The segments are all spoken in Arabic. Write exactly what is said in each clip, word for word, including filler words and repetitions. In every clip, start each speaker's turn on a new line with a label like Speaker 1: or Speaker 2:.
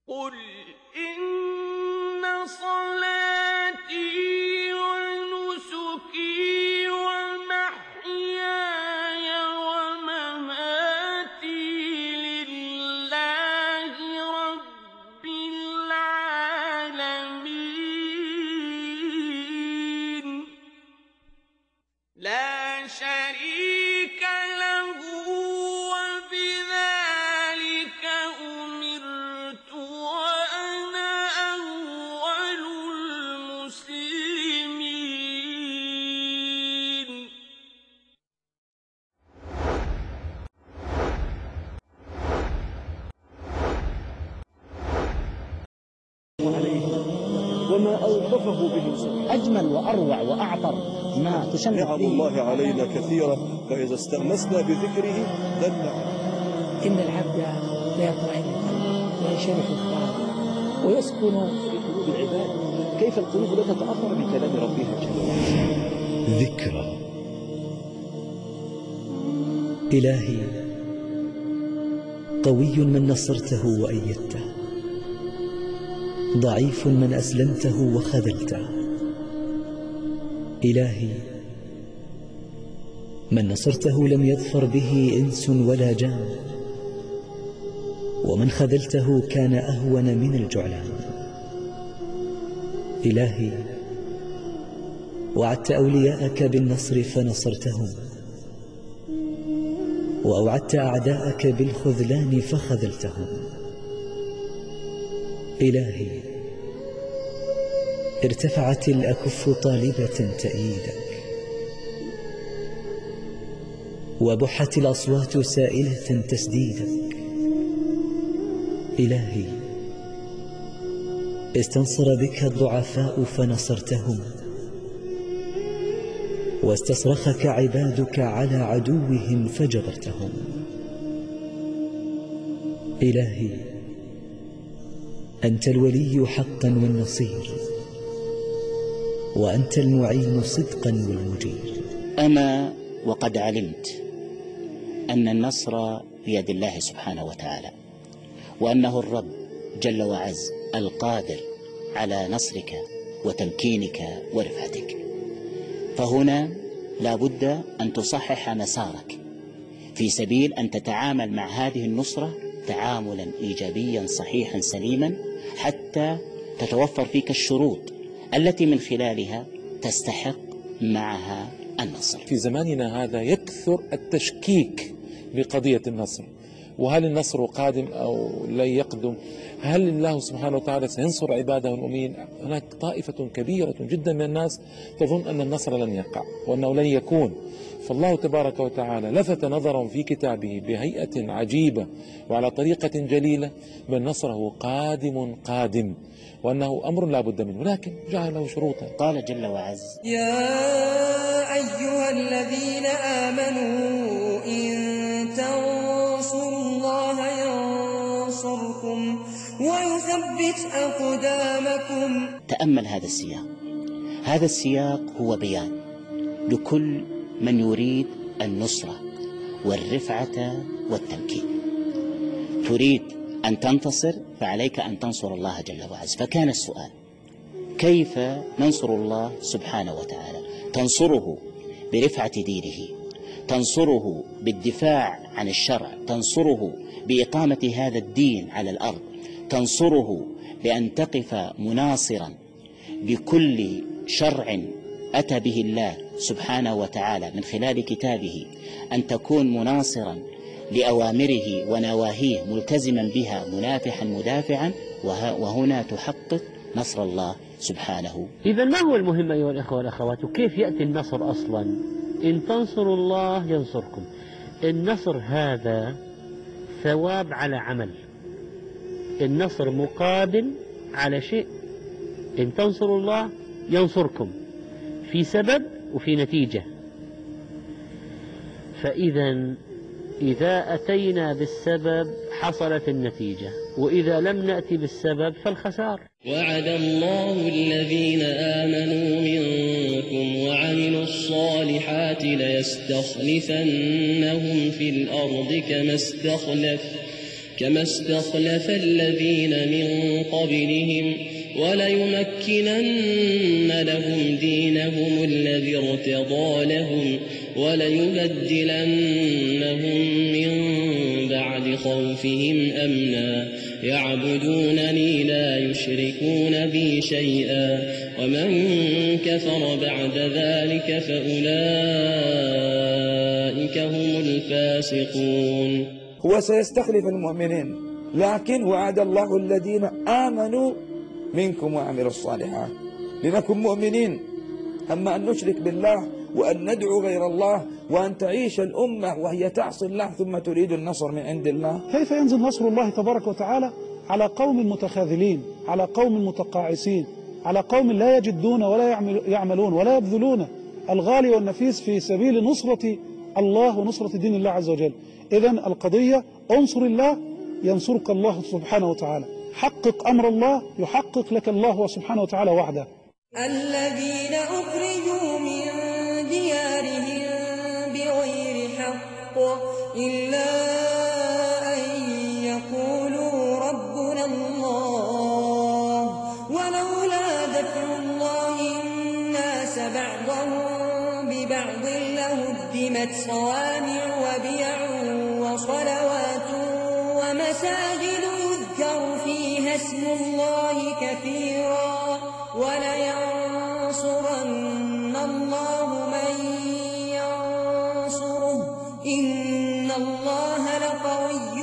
Speaker 1: قل إن صلاتي ونسكي ومحياي ومماتي لله رب العالمين لا شريك له وبذلك أمرت وأنا أول المسلمين.
Speaker 2: وما أوصفه به أجمل وأروع وأعطر ما تشمل
Speaker 3: نعم الله علينا كثيرة، فإذا استأنسنا بذكره دل.
Speaker 2: إن العبد لا يطمئن وينشرح الصدر ويسكن في قلوب العباد. كيف القلوب لا تتأثر بكلام ربها جل وعلا؟
Speaker 4: ذكرى. إلهي قوي من نصرته وأيدته، ضعيف من أسلمته وخذلته. إلهي من نصرته لم يظفر به إنس ولا جان، ومن خذلته كان أهون من الجعلان. إلهي وعدت أولياءك بالنصر فنصرتهم، وأوعدت أعداءك بالخذلان فخذلتهم. إلهي ارتفعت الأكف طالبة تأييدك، وبحت الأصوات سائلة تسديدك. إلهي استنصر بك الضعفاء فنصرتهم، واستصرخك عبادك على عدوهم فجبرتهم. إلهي أنت الولي حقا والنصير، وأنت المعين صدقا والمجير.
Speaker 5: أما وقد علمت أن النصر بيد الله سبحانه وتعالى، وأنه الرب جل وعز القادر على نصرك وتمكينك ورفعتك، فهنا لا بد أن تصحح مسارك في سبيل أن تتعامل مع هذه النصرة تعاملا إيجابيا صحيحا سليما، حتى تتوفر فيك الشروط التي من خلالها تستحق معها النصر.
Speaker 6: في زماننا هذا يكثر التشكيك بقضية النصر، وهل النصر قادم أو لن يقدم؟ هل الله سبحانه وتعالى سينصر عباده المؤمنين؟ هناك طائفة كبيرة جدا من الناس تظن أن النصر لن يقع وأنه لن يكون. فالله تبارك وتعالى لفت نظرهم في كتابه بهيئة عجيبة وعلى طريقة جليلة بأن نصره قادم قادم، وأنه أمر لا بد منه، ولكن جعل له شروطا.
Speaker 5: قال جل وعز:
Speaker 7: يا أيها الذين آمنوا إن تنصروا الله ينصركم ويثبت أقدامكم.
Speaker 5: تأمل هذا السياق. هذا السياق هو بيان لكل من يريد النصرة والرفعة والتمكين. تريد أن تنتصر فعليك أن تنصر الله جل وعز. فكان السؤال: كيف ننصر الله سبحانه وتعالى؟ تنصره برفعة دينه، تنصره بالدفاع عن الشرع، تنصره بإقامة هذا الدين على الأرض، تنصره بأن تقف مناصرا لكل شرع أتى به الله سبحانه وتعالى من خلال كتابه، أن تكون مناصرا لأوامره ونواهيه ملتزما بها منافحا مدافعا، وهنا تحقق نصر الله سبحانه.
Speaker 8: إذا ما هو المهم أيها الأخوة والأخوات؟ وكيف يأتي النصر أصلا؟ إن تنصروا الله ينصركم. النصر هذا ثواب على عمل، النصر مقابل على شيء. إن تنصروا الله ينصركم في سبب وفي نتيجة. فإذا إذا أتينا بالسبب حصلت النتيجة، وإذا لم نأتي بالسبب فالخسار.
Speaker 9: وعد الله الذين آمنوا منكم وعملوا الصالحات ليستخلفنهم في الأرض كما استخلف كما استخلف الذين من قبلهم وليمكنن لهم دينهم الذي ارتضى لهم وليبدلنهم من بعد خوفهم أمنا يعبدونني لا يشركون بي شيئا ومن كفر بعد ذلك فأولئك هم الفاسقون.
Speaker 10: هو سيستخلف المؤمنين، لكن وعد الله الذين آمنوا منكم وعملوا الصالحات لنكن مؤمنين. أما أن نشرك بالله وأن ندعو غير الله وأن تعيش الأمة وهي تعصي الله ثم تريد النصر من عند الله،
Speaker 11: كيف ينزل نصر الله تبارك وتعالى على قوم متخاذلين، على قوم متقاعسين، على قوم لا يجدون ولا يعملون ولا يبذلون الغالي والنفيس في سبيل نصرة الله ونصرة دين الله عز وجل. إذن القضية انصر الله ينصرك الله سبحانه وتعالى، حقق أمر الله يحقق لك الله سبحانه وتعالى وحده.
Speaker 7: الذين أخرجوا من ديارهم بغير حق إلا أن يقولوا ربنا الله ولولا دفع الله الناس بعضهم ببعض لهدمت صوامع وبيع وصلوات ومساجد يذكر فيها اسم الله كثيرا ولينصرن الله من ينصره إن الله لقوي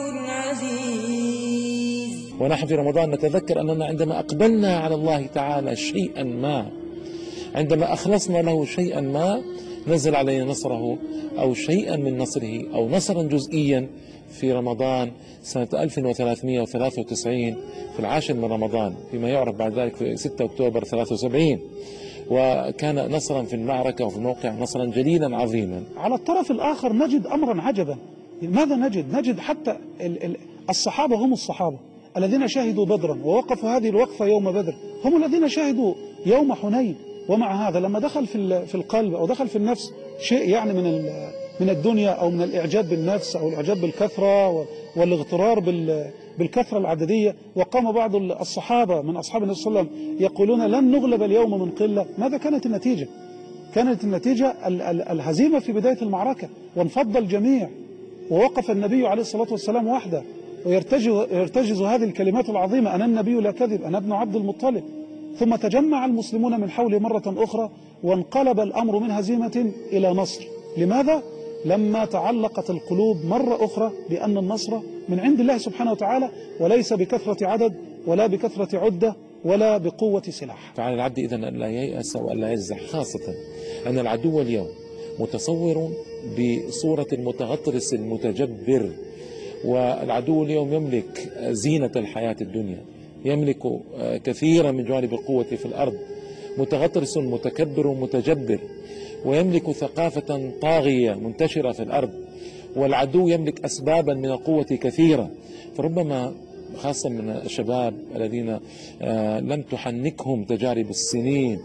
Speaker 7: عزيز.
Speaker 6: ونحن في رمضان نتذكر أننا عندما أقبلنا على الله تعالى شيئا ما، عندما أخلصنا له شيئا ما، نزل علينا نصره أو شيئا من نصره أو نصرا جزئيا في رمضان سنة ألف وثلاثمئة وثلاثة وتسعين في العاشر من رمضان، فيما يعرف بعد ذلك في ستة أكتوبر ثلاثة وسبعين، وكان نصرا في المعركة وفي الموقع نصرا جليلا عظيما.
Speaker 11: على الطرف الآخر نجد أمرا عجبا. ماذا نجد؟ نجد حتى الصحابة هم الصحابة الذين شهدوا بدرا ووقفوا هذه الوقفة يوم بدر، هم الذين شهدوا يوم حنين. ومع هذا لما دخل في في القلب أو دخل في النفس شيء يعني من من الدنيا أو من الإعجاب بالنفس أو الإعجاب بالكثرة والاغترار بالكثرة العددية، وقام بعض الصحابة من أصحاب النبي صلى الله عليه وسلم يقولون لن نغلب اليوم من قلة. ماذا كانت النتيجة؟ كانت النتيجة الهزيمة في بداية المعركة، وانفض الجميع ووقف النبي عليه الصلاة والسلام وحده ويرتجز هذه الكلمات العظيمة: أنا النبي لا كذب، أنا ابن عبد المطلب. ثم تجمع المسلمون من حوله مرة أخرى وانقلب الأمر من هزيمة إلى نصر. لماذا؟ لما تعلقت القلوب مرة أخرى بأن النصر من عند الله سبحانه وتعالى، وليس بكثرة عدد ولا بكثرة عدة ولا بقوة سلاح.
Speaker 6: فعلى العبد إذن أن لا ييأس وأن لا يجزع، خاصة أن العدو اليوم متصور بصورة المتغطرس المتجبر، والعدو اليوم يملك زينة الحياة الدنيا، يملك كثيرا من جوانب القوة في الأرض، متغطرس متكبر متجبر، ويملك ثقافة طاغية منتشرة في الأرض، والعدو يملك أسبابا من القوة كثيرة. فربما خاصة من الشباب الذين لم تحنكهم تجارب السنين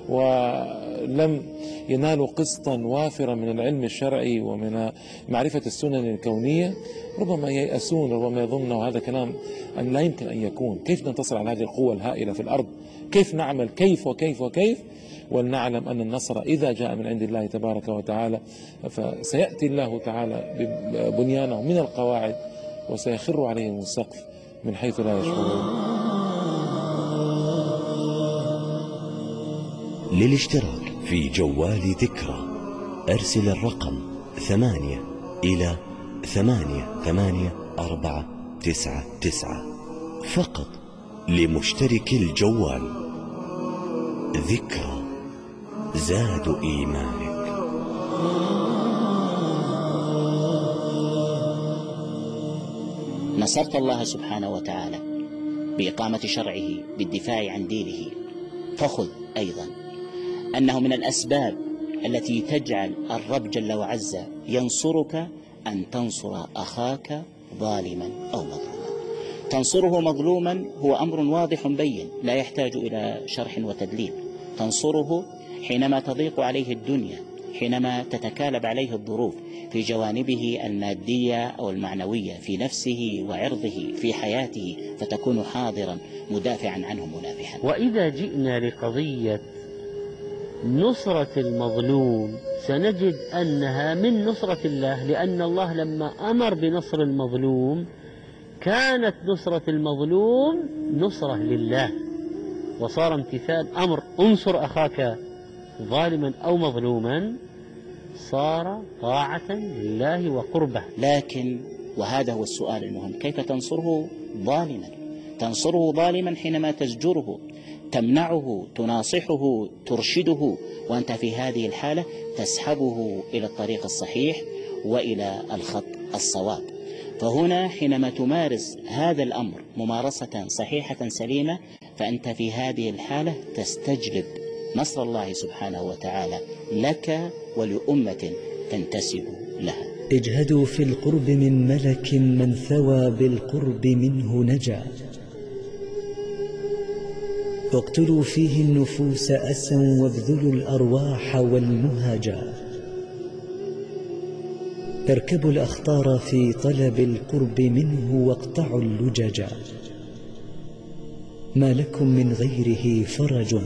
Speaker 6: ولم ينالوا قسطا وافرا من العلم الشرعي ومن معرفة السنن الكونية، ربما ييأسون، ربما يظنوا هذا كلام أن لا يمكن أن يكون. كيف ننتصر على هذه القوة الهائلة في الأرض؟ كيف نعمل؟ كيف وكيف وكيف؟ ولنعلم أن النصر إذا جاء من عند الله تبارك وتعالى فسيأتي الله تعالى ببنيانه من القواعد وسيخر عليهم السقف من حيث لا يشعرون.
Speaker 12: للاشتراك في جوال ذكرى أرسل الرقم ثمانية إلى ثمانية ثمانية أربعة تسعة تسعة فقط لمشترك الجوال. ذكرى زاد إيمانك.
Speaker 5: نصرت الله سبحانه وتعالى بإقامة شرعه بالدفاع عن دينه، فخذ أيضا أنه من الأسباب التي تجعل الرب جل وعز ينصرك أن تنصر أخاك ظالما أو مظلوما. تنصره مظلوما هو أمر واضح بين لا يحتاج إلى شرح وتدليل. تنصره حينما تضيق عليه الدنيا، حينما تتكالب عليه الظروف في جوانبه المادية أو المعنوية، في نفسه وعرضه، في حياته، فتكون حاضرا مدافعا عنه منافحا.
Speaker 8: وإذا جئنا لقضية نصرة المظلوم سنجد أنها من نصرة الله، لأن الله لما أمر بنصر المظلوم كانت نصرة المظلوم نصرة لله، وصار امتثال أمر انصر أخاك ظالما أو مظلوما صار طاعة لله وقربه.
Speaker 5: لكن وهذا هو السؤال المهم، كيف تنصره ظالما؟ تنصره ظالما حينما تزجره، تمنعه، تناصحه، ترشده، وأنت في هذه الحالة تسحبه إلى الطريق الصحيح وإلى الخط الصواب. فهنا حينما تمارس هذا الأمر ممارسة صحيحة سليمة، فأنت في هذه الحالة تستجلب نصر الله سبحانه وتعالى لك ولأمة تنتسب لها.
Speaker 4: اجهدوا في القرب من ملك من ثوى بالقرب منه نجا، اقتلوا فيه النفوس أسا وابذلوا الأرواح والمهجا، اركبوا الأخطار في طلب القرب منه واقطعوا اللججا، ما لكم من غيره فرج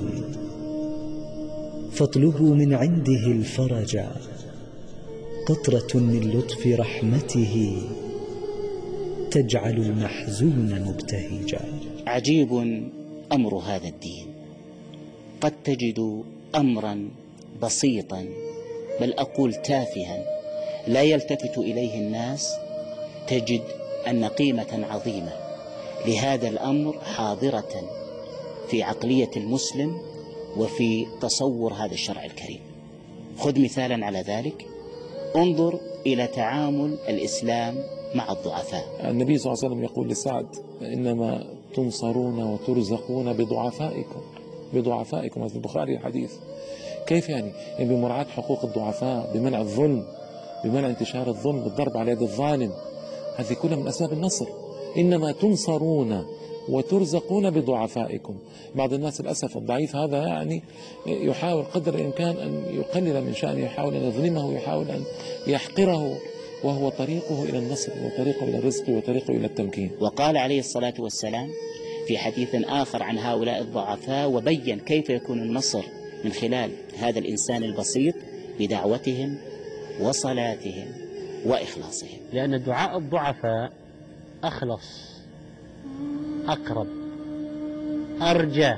Speaker 4: فاطلبوا من عنده الفرجا، قطرة من لطف رحمته تجعل المحزون مبتهجا.
Speaker 5: عجيب أمر هذا الدين، قد تجد أمرا بسيطا بل أقول تافها لا يلتفت إليه الناس، تجد أن قيمة عظيمة لهذا الأمر حاضرة في عقلية المسلم وفي تصور هذا الشرع الكريم. خذ مثالا على ذلك، انظر إلى تعامل الإسلام مع الضعفاء.
Speaker 6: النبي صلى الله عليه وسلم يقول لسعد: إنما تنصرون وترزقون بضعفائكم بضعفائكم هذا البخاري الحديث. كيف يعني؟ يعني بمراعاة حقوق الضعفاء، بمنع الظلم، بمنع انتشار الظلم، بالضرب على يد الظالم، هذه كلها من أسباب النصر. إنما تنصرون وترزقون بضعفائكم. بعض الناس للأسف الضعيف هذا يعني يحاول قدر الإمكان أن يقلل من شأنه، يحاول أن يظلمه، يحاول أن يحقره، وهو طريقه إلى النصر وطريقه إلى الرزق وطريقه إلى التمكين.
Speaker 5: وقال عليه الصلاة والسلام في حديث آخر عن هؤلاء الضعفاء وبين كيف يكون النصر من خلال هذا الإنسان البسيط بدعوتهم وصلاتهم وإخلاصهم.
Speaker 8: لأن دعاء الضعفاء أخلص، أقرب، أرجى،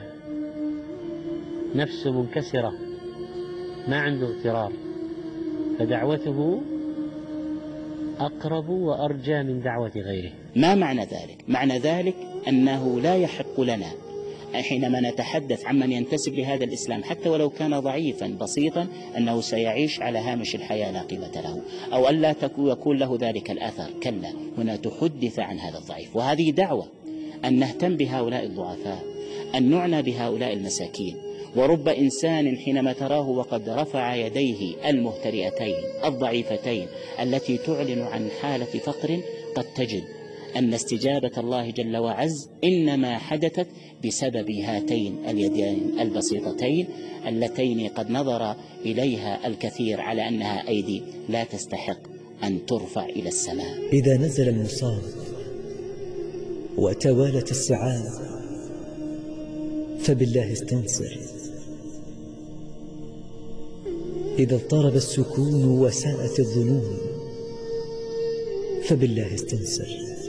Speaker 8: نفس منكسرة، ما عنده اغترار، فدعوته أقرب وأرجى من دعوة غيره.
Speaker 5: ما معنى ذلك؟ معنى ذلك أنه لا يحق لنا حينما نتحدث عمن ينتسب لهذا الإسلام حتى ولو كان ضعيفا بسيطا أنه سيعيش على هامش الحياة لا قيمة له، أو أن لا يكون له ذلك الأثر. كلا، هنا تحدث عن هذا الضعيف، وهذه دعوة أن نهتم بهؤلاء الضعفاء، أن نعنى بهؤلاء المساكين. ورب إنسان حينما تراه وقد رفع يديه المهترئتين الضعيفتين التي تعلن عن حالة فقر، قد تجد أن استجابة الله جل وعز إنما حدثت بسبب هاتين اليدين البسيطتين اللتين قد نظر إليها الكثير على أنها أيدي لا تستحق أن ترفع إلى السماء.
Speaker 4: إذا نزل المصاب وتوالت السعاب فبالله استنصر، إذا اضطرب السكون وساءت الظنون فبالله استنصر،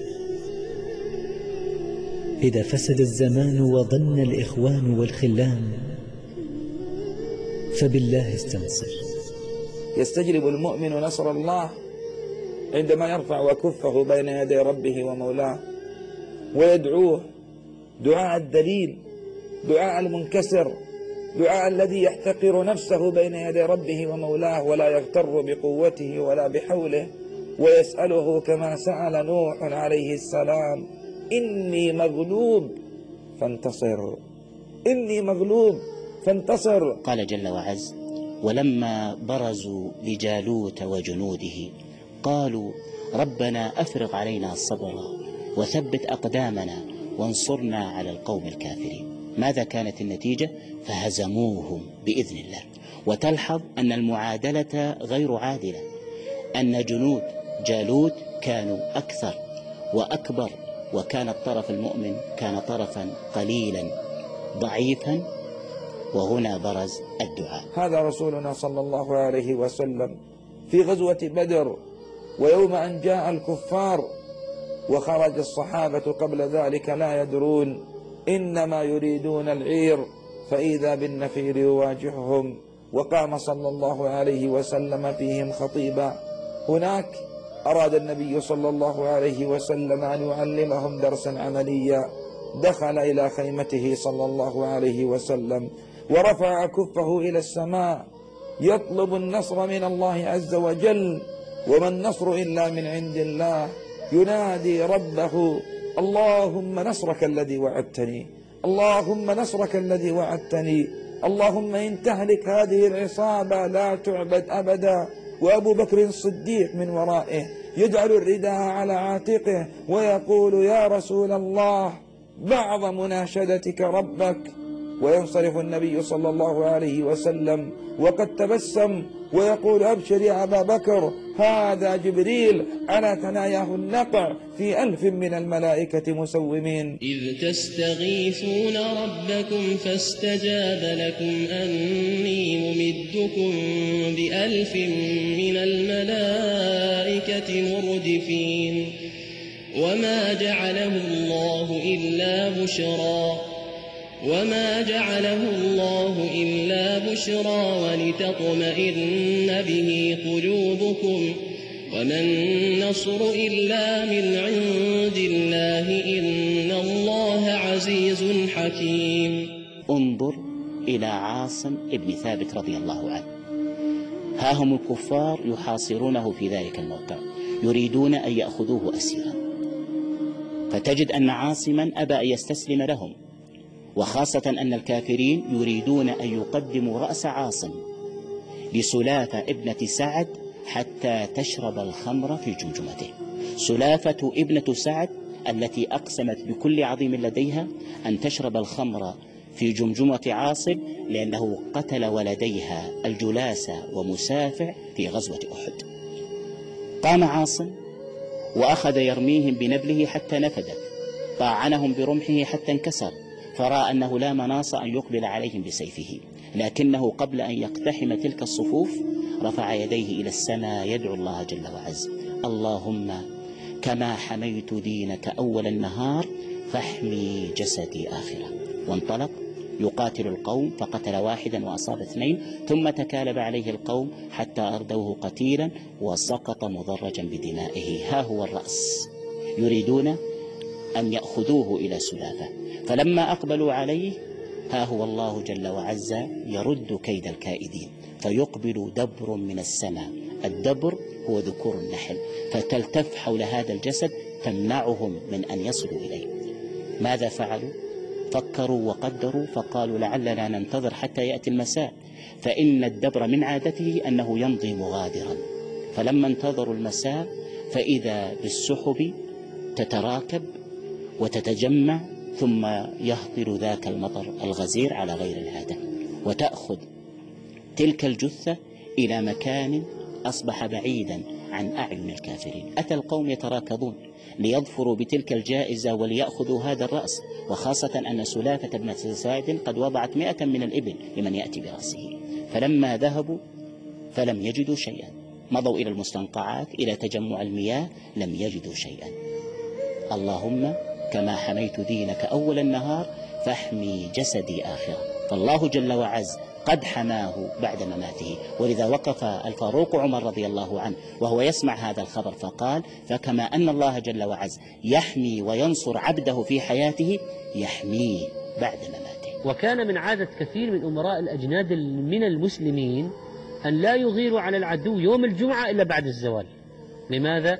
Speaker 4: إذا فسد الزمان وظن الإخوان والخلان فبالله استنصر.
Speaker 10: يستجلب المؤمن نصر الله عندما يرفع وكفه بين يدي ربه ومولاه ويدعوه دعاء الدليل، دعاء المنكسر، دعاء الذي يحتقر نفسه بين يدي ربه ومولاه ولا يغتر بقوته ولا بحوله، ويسأله كما سأل نوح عليه السلام: إني مغلوب فانتصر، إني مغلوب فانتصر.
Speaker 5: قال جل وعز: ولما برزوا لجالوت وجنوده قالوا ربنا أفرغ علينا الصبر وثبت أقدامنا وانصرنا على القوم الكافرين. ماذا كانت النتيجة؟ فهزموهم بإذن الله. وتلحظ أن المعادلة غير عادلة، أن جنود جالوت كانوا أكثر وأكبر، وكان الطرف المؤمن كان طرفا قليلا ضعيفا، وهنا برز الدعاء.
Speaker 10: هذا رسولنا صلى الله عليه وسلم في غزوة بدر، ويوم أن جاء الكفار وخرج الصحابة قبل ذلك لا يدرون، إنما يريدون العير، فإذا بالنفير يواجههم، وقام صلى الله عليه وسلم فيهم خطيبا. هناك أراد النبي صلى الله عليه وسلم أن يعلمهم درسا عمليا، دخل إلى خيمته صلى الله عليه وسلم ورفع كفه إلى السماء يطلب النصر من الله عز وجل، وما النصر إلا من عند الله، ينادي ربه: اللهم نصرك الذي وعدتني، اللهم نصرك الذي وعدتني، اللهم إن تهلك هذه العصابة لا تعبد أبدا. وأبو بكر الصديق من ورائه يجعل الرداء على عاتقه ويقول: يا رسول الله، بعض مناشدتك ربك. وينصرف النبي صلى الله عليه وسلم وقد تبسم ويقول: أبشر يا أبا بكر، هذا جبريل على ثناياه النقع في ألف من الملائكة مسومين.
Speaker 9: إذ تستغيثون ربكم فاستجاب لكم أني ممدكم بألف من الملائكة مردفين. وما جعله الله إلا بشرى وما جعله الله إلا بشرى ولتطمئن به قلوبكم، وما النصر إلا من عند الله، إن الله عزيز حكيم.
Speaker 5: انظر إلى عاصم ابن ثابت رضي الله عنه، ها هم الكفار يحاصرونه في ذلك الموقع، يريدون أن يأخذوه أسيرا، فتجد أن عاصما أبى أن يستسلم لهم، وخاصة أن الكافرين يريدون أن يقدموا رأس عاصم لسلافة ابنة سعد حتى تشرب الخمر في جمجمته. سلافة ابنة سعد التي أقسمت بكل عظيم لديها أن تشرب الخمر في جمجمة عاصم، لأنه قتل ولديها الجلاسة ومسافع في غزوة أحد. قام عاصم وأخذ يرميهم بنبله حتى نفدت، طاعنهم برمحه حتى انكسر، فرأى أنه لا مناص أن يقبل عليهم بسيفه، لكنه قبل أن يقتحم تلك الصفوف رفع يديه إلى السماء يدعو الله جل وعز: اللهم كما حميت دينك أول النهار فاحمي جسدي آخرة. وانطلق يقاتل القوم، فقتل واحدا وأصاب اثنين، ثم تكالب عليه القوم حتى أردوه قتيلا وسقط مضرجا بدمائه. ها هو الرأس، يريدون أن يأخذوه إلى سلافة، فلما أقبلوا عليه ها هو الله جل وعز يرد كيد الكائدين، فيقبل دبر من السماء. الدبر هو ذكور النحل، فتلتف حول هذا الجسد تمنعهم من أن يصلوا إليه. ماذا فعلوا؟ فكروا وقدروا، فقالوا لعلنا ننتظر حتى يأتي المساء، فإن الدبر من عادته أنه يمضي مغادرا. فلما انتظروا المساء فإذا بالسحب تتراكب وتتجمع، ثم يهطل ذاك المطر الغزير على غير العادة، وتأخذ تلك الجثة إلى مكان أصبح بعيدا عن أعين الكافرين. أتى القوم يتراكضون ليظفروا بتلك الجائزة وليأخذوا هذا الرأس، وخاصة أن سلافة بن سعد قد وضعت مئة من الإبل لمن يأتي برأسه. فلما ذهبوا فلم يجدوا شيئا، مضوا إلى المستنقعات إلى تجمع المياه، لم يجدوا شيئا. اللهم كما حميت دينك أول النهار فاحمي جسدي آخرة. فالله جل وعز قد حماه بعد مماته، ولذا وقف الفاروق عمر رضي الله عنه وهو يسمع هذا الخبر فقال: فكما أن الله جل وعز يحمي وينصر عبده في حياته يحميه بعد مماته.
Speaker 8: وكان من عادة كثير من أمراء الأجناد من المسلمين أن لا يغيروا على العدو يوم الجمعة إلا بعد الزوال. لماذا؟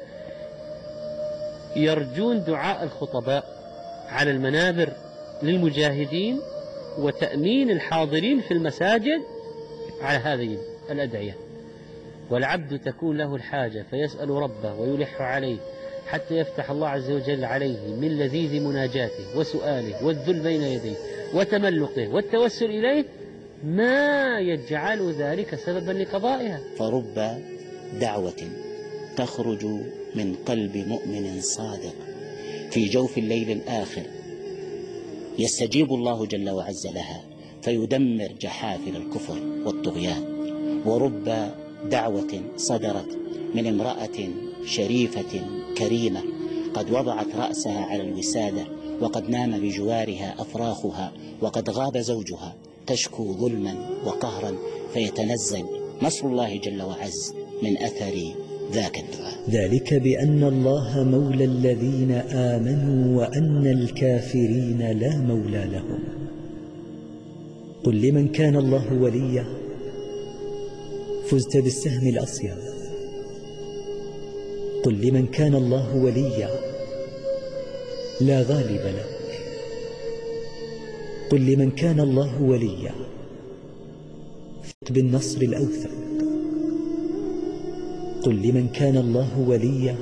Speaker 8: يرجون دعاء الخطباء على المنابر للمجاهدين وتأمين الحاضرين في المساجد على هذه الأدعية. والعبد تكون له الحاجة فيسأل ربه ويلح عليه حتى يفتح الله عز وجل عليه من لذيذ مناجاته وسؤاله والذل بين يديه وتملقه والتوسل إليه ما يجعل ذلك سببا لقضائها.
Speaker 5: فرب دعوة تخرج من قلب مؤمن صادق في جوف الليل الآخر يستجيب الله جل وعز لها فيدمر جحافل الكفر والطغيان. ورب دعوة صدرت من امرأة شريفة كريمة قد وضعت رأسها على الوسادة وقد نام بجوارها أفراخها وقد غاب زوجها تشكو ظلما وقهرا فيتنزل نصر الله جل وعز من أثر ذاك الدعاء.
Speaker 4: ذلك بأن الله مولى الذين آمنوا وأن الكافرين لا مولى لهم. قل لمن كان الله وليا فزت بالسهم الأصيب. قل لمن كان الله وليا لا غالب لك. قل لمن كان الله وليا فت بالنصر الأوثق. قل لمن كان الله وليا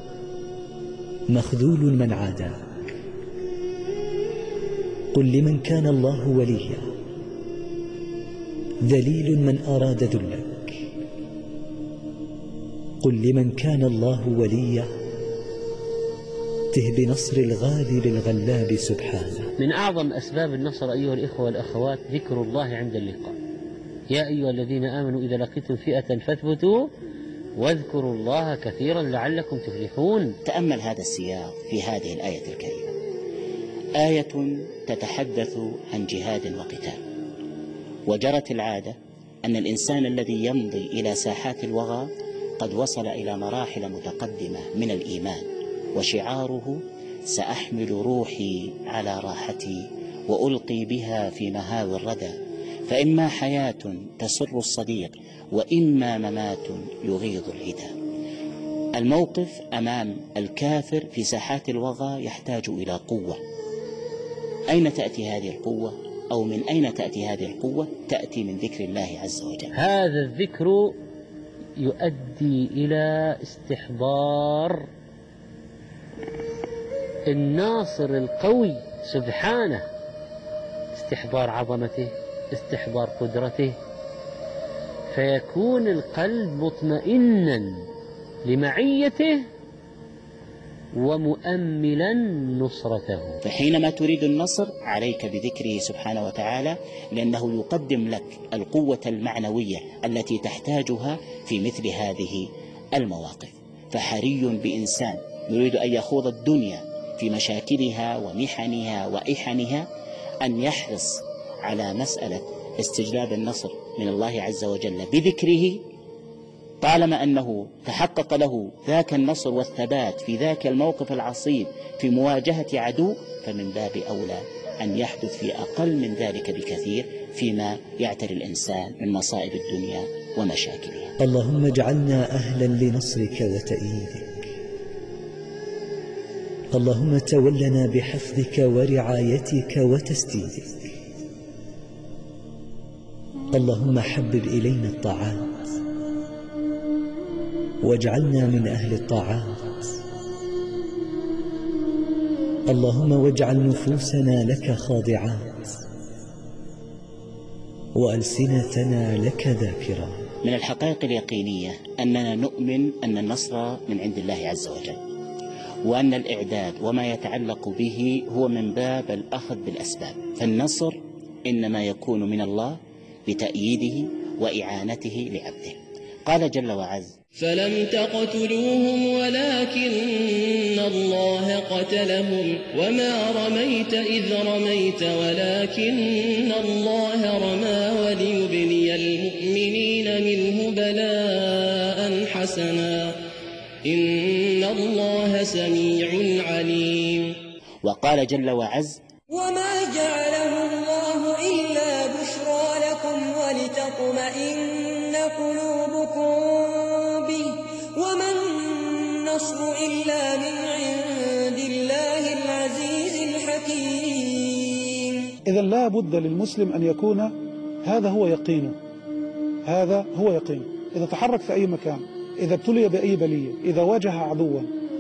Speaker 4: مخذول من عاداك. قل لمن كان الله وليا ذليل من أراد ذلك. قل لمن كان الله وليا ته بنصر الغالب الغلاب سبحانه.
Speaker 8: من أعظم أسباب النصر أيها الإخوة والأخوات ذكر الله عند اللقاء. يا أيها الذين آمنوا إذا لقيتم فئة فاثبتوا واذكروا الله كثيرا لعلكم تفلحون.
Speaker 5: تأمل هذا السياق في هذه الآية الكريمة، آية تتحدث عن جهاد وقتال. وجرت العادة أن الإنسان الذي يمضي إلى ساحات الوغى قد وصل إلى مراحل متقدمة من الإيمان، وشعاره سأحمل روحي على راحتي وألقي بها في مهاوي الردى، فإما حياة تسر الصديق وإما ممات يغيظ العدا. الموقف أمام الكافر في ساحات الوغى يحتاج إلى قوة. أين تأتي هذه القوة؟ أو من أين تأتي هذه القوة؟ تأتي من ذكر الله عز وجل.
Speaker 8: هذا الذكر يؤدي إلى استحضار الناصر القوي سبحانه، استحضار عظمته، استحضار قدرته، فيكون القلب مطمئنا لمعيته ومؤملا نصرته.
Speaker 5: فحينما تريد النصر عليك بذكره سبحانه وتعالى، لأنه يقدم لك القوة المعنوية التي تحتاجها في مثل هذه المواقف. فحري بإنسان يريد أن يخوض الدنيا في مشاكلها ومحنها وإحنها أن يحرص على مسألة استجلاب النصر من الله عز وجل بذكره، طالما أنه تحقق له ذاك النصر والثبات في ذاك الموقف العصيب في مواجهة عدو، فمن باب أولى أن يحدث في أقل من ذلك بكثير فيما يعتري الإنسان من مصائب الدنيا ومشاكلها.
Speaker 4: اللهم اجعلنا أهلا لنصرك وتأييدك. اللهم تولنا بحفظك ورعايتك وتسديدك. اللهم حبب إلينا الطاعات واجعلنا من أهل الطاعات. اللهم واجعل نفوسنا لك خاضعات وألسنتنا لك ذاكرات.
Speaker 5: من الحقائق اليقينية أننا نؤمن أن النصر من عند الله عز وجل، وأن الإعداد وما يتعلق به هو من باب الأخذ بالأسباب. فالنصر إنما يكون من الله بتأييده وإعانته لعبده. قال جل وعز:
Speaker 9: فلم تقتلوهم ولكن الله قتلهم وما رميت إذ رميت ولكن الله رمى وليبلي المؤمنين منه بلاء حسنا إن الله سميع عليم.
Speaker 5: وقال جل وعز:
Speaker 7: وما جعله الله إلا بشرى لكم ولتطمئن قلوبكم به وما النصر إلا من عند الله العزيز الحكيم.
Speaker 11: إذا لا بد للمسلم أن يكون هذا هو يقينه، هذا هو يقينه. إذا تحرك في أي مكان، إذا ابتلي بأي بلية، إذا واجه عدوا،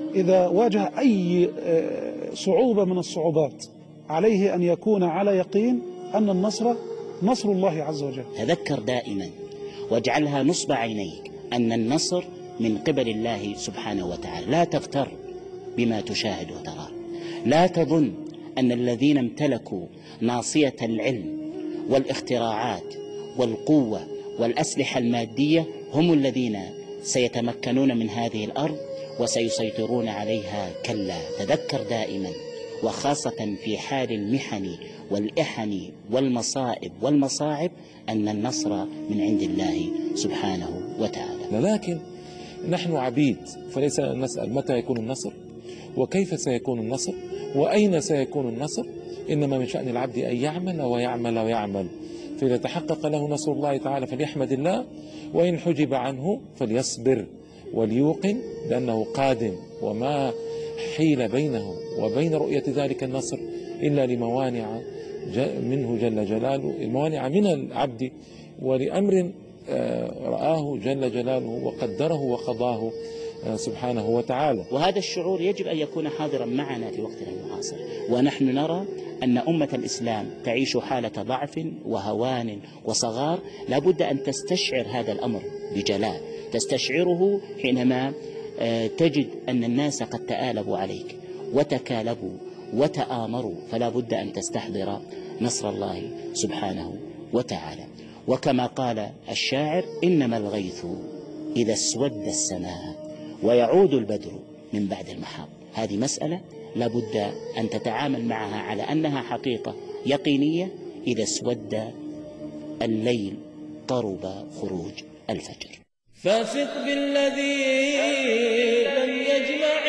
Speaker 11: إذا واجه أي صعوبة من الصعوبات عليه أن يكون على يقين أن النصر نصر الله عز وجل.
Speaker 5: تذكر دائما واجعلها نصب عينيك أن النصر من قبل الله سبحانه وتعالى. لا تغتر بما تشاهد وتراه. لا تظن أن الذين امتلكوا ناصية العلم والاختراعات والقوة والأسلحة المادية هم الذين سيتمكنون من هذه الأرض وسيسيطرون عليها. كلا. تذكر دائما وخاصة في حال المحن والإحن والمصائب والمصاعب أن النصر من عند الله سبحانه وتعالى.
Speaker 6: لكن نحن عبيد، فليس نسأل متى يكون النصر وكيف سيكون النصر وأين سيكون النصر، إنما من شأن العبد أن يعمل ويعمل ويعمل. فإذا تحقق له نصر الله تعالى فليحمد الله، وإن حجب عنه فليصبر وليوقن بأنه قادم، وما حيل بينه وبين رؤية ذلك النصر إلا لموانع منه جل جلاله، الموانع من العبد ولأمر رآه جل جلاله وقدره وقضاه سبحانه وتعالى.
Speaker 5: وهذا الشعور يجب أن يكون حاضرا معنا في وقتنا المعاصر، ونحن نرى أن أمة الإسلام تعيش حالة ضعف وهوان وصغار. لا بد أن تستشعر هذا الأمر بجلاء، تستشعره حينما تجد أن الناس قد تآلبوا عليك وتكالبوا وتآمروا، فلا بد أن تستحضر نصر الله سبحانه وتعالى. وكما قال الشاعر: إنما الغيث إذا اسود السماء ويعود البدر من بعد المحاط. هذه مسألة لا بد أن تتعامل معها على أنها حقيقة يقينية. إذا اسود الليل قرب خروج الفجر.
Speaker 9: فثق بالذي لم يجمع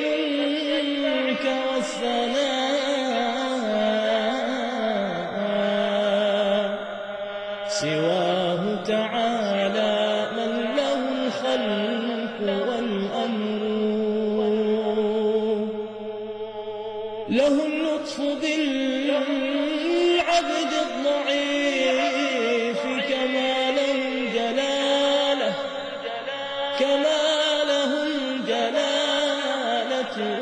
Speaker 9: الملك والثناء سواه تعالى من له الخلق والأمر، له اللطف بالعبد الضعيف كما له الجلالة كما له الجلالة